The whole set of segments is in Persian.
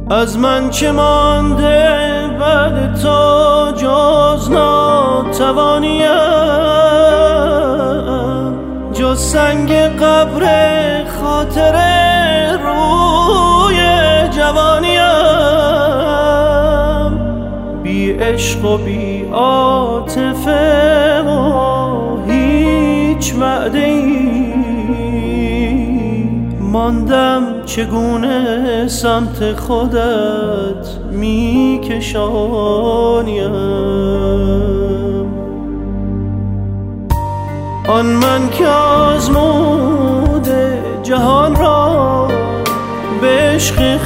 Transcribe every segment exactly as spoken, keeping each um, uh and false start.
از من چه مانده بعد تو جز ناتوانیم، جز سنگ قبر خاطر روی جوانیم. بی عشق و بی عاطفه و هیچ وعده ای ماندم، چگونه سمت خودت می کشانیم. آن من که آزموده جهان را به عشق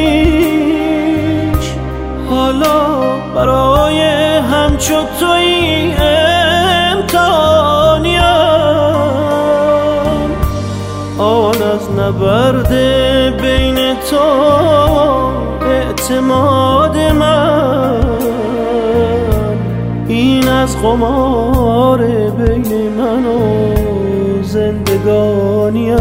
خویش، حالا برای همچو تویی امتحانیم. آن از نبرد بین تو اعتماد من، این از قمار بین من و زندگانیم.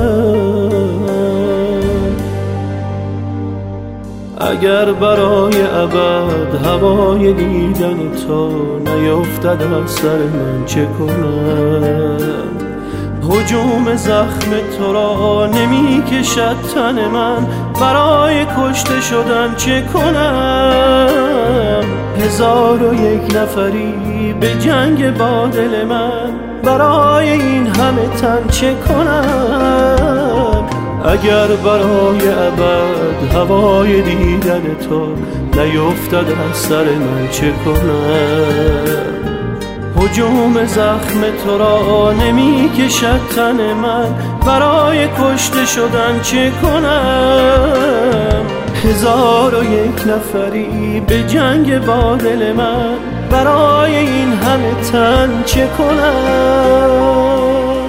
اگر برای ابد هوای دیدن تو نیفتد از سر من چه کنم؟ هجوم زخم تو را نمی کشد تن من، برای کشته شدن چه کنم؟ هزار و یک نفری به جنگ با دل من، برای این همه تن چه کنم؟ اگر برای ابد هوای دیدن تو نیفتد از سر من چه کنم؟ هجوم زخم تو را نمی کشد تن من، برای کشته شدن چه کنم؟ هزار و یک نفری به جنگ با دل من، برای این همه تن چه کنم؟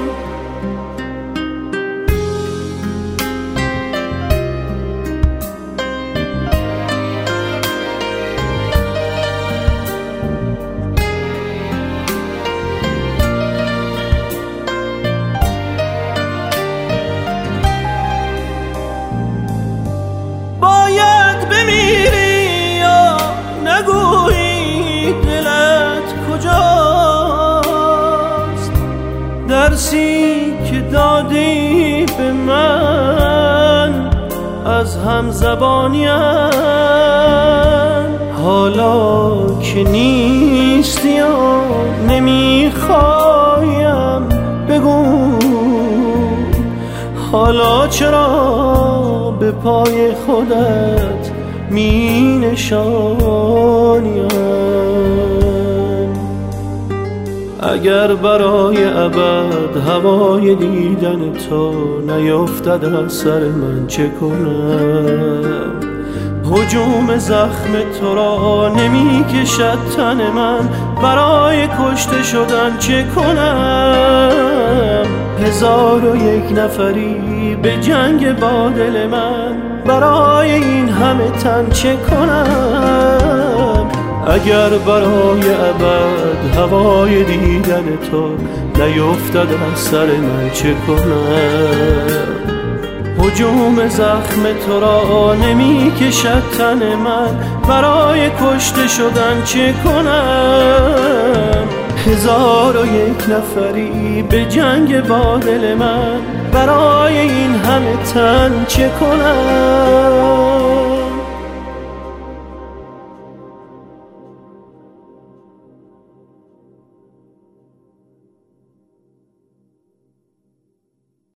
باید بمیری یا نگویی دلت کجاست؟ درسی که دادی به من از همزبانیم، حالا که نیستی و نمیخوایم بگو، حالا چرا به پای خودت می نشانیم؟ اگر برای ابد هوای دیدن تو نیفتد از سر من چه کنم؟ هجوم زخم تو را نمی کشد تن من، برای کشته شدن چه کنم؟ هزار و یک نفری به جنگ با دل من، برای این همه تن چه کنم؟ اگر برای ابد هوای دیدن تو نیفتد از سر من چه کنم؟ هجوم زخم تو را نمی کشد تن من، برای کشته شدن چه کنم؟ هزار و یک نفری به جنگ با دل من، برای این همه تن چه کنم؟